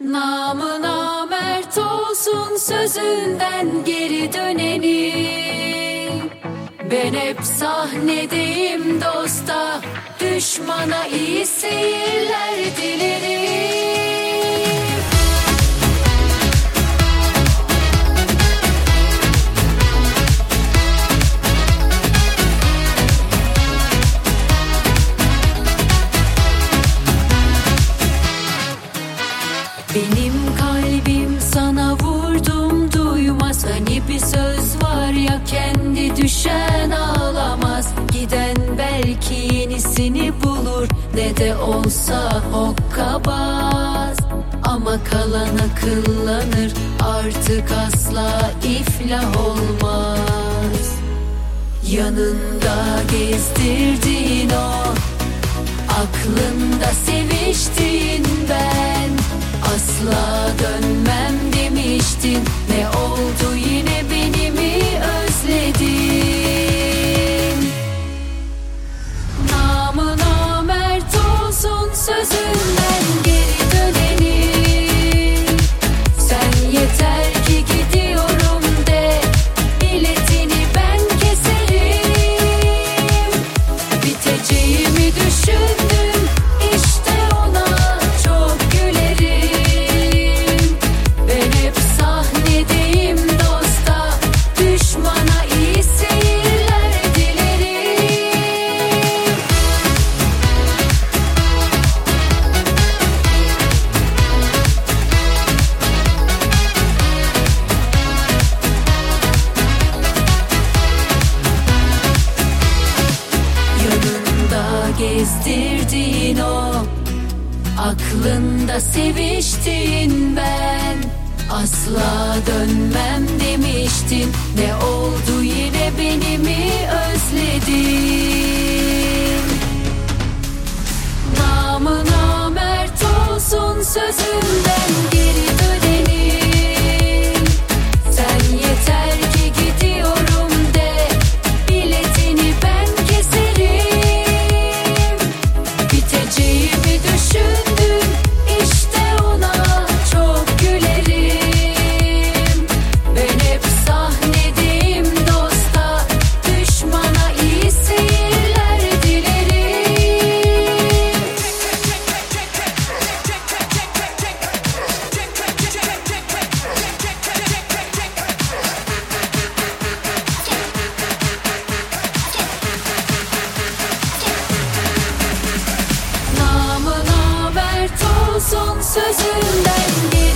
Namı namert olsun sözünden geri döneni. Ben hep sahnedeyim dosta, düşmana iyi seyirler dilerim. Benim kalbim sana vurdum duymaz. Hani bir söz var ya, kendi düşen ağlamaz. Giden belki yenisini bulur, ne de olsa hokkabaz. Ama kalan akıllanır, artık asla iflah olmaz. Yanında gezdirdiğin o, aklında seviştiğin ben. Asla dönmem demiştin, ne oldu yine beni mi özledin? Namı namert olsun sözünden geri döneni. Sen yeter ki gidiyorum de, biletini ben keserim. Biteceğimi düşündüm, işte ona çok gülerim. Ben hep sahnedeyim dosta, düşmana iyi seyirler dilerim. Yanında gezdirdiğin o, aklında seviştin ben. Asla dönmem demiştin, ne oldu yine beni mi özledin? Namı namert olsun sözünden geri döneni. Sen yeter ki gidiyorum de, biletini ben keserim. Biteceğimi düşündüm, işte ona çok gülerim. Ben hep sahnedeyim dosta, düşmana iyi seyirler dilerim. Namı namert olsun sözünden geri